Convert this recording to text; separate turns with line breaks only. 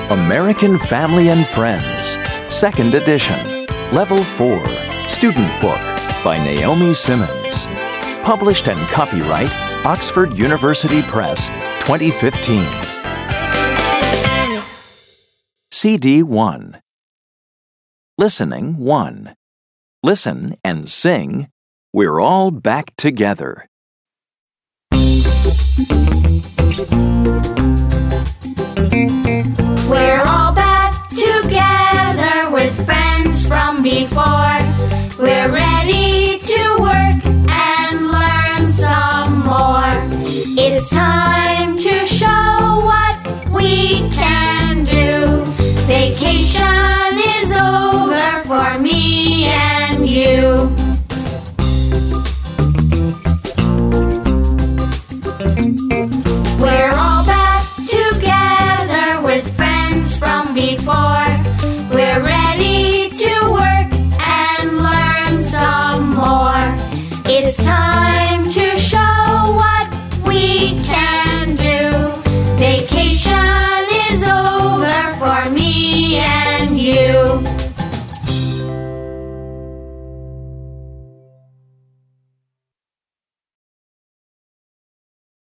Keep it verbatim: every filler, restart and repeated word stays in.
American Family and Friends, Second Edition, Level four, Student Book by Naomi Simmons. Published and copyright Oxford University Press, twenty fifteen. C D one. Listening one. Listen and sing, "We're all back together."
We're all back together with friends from before.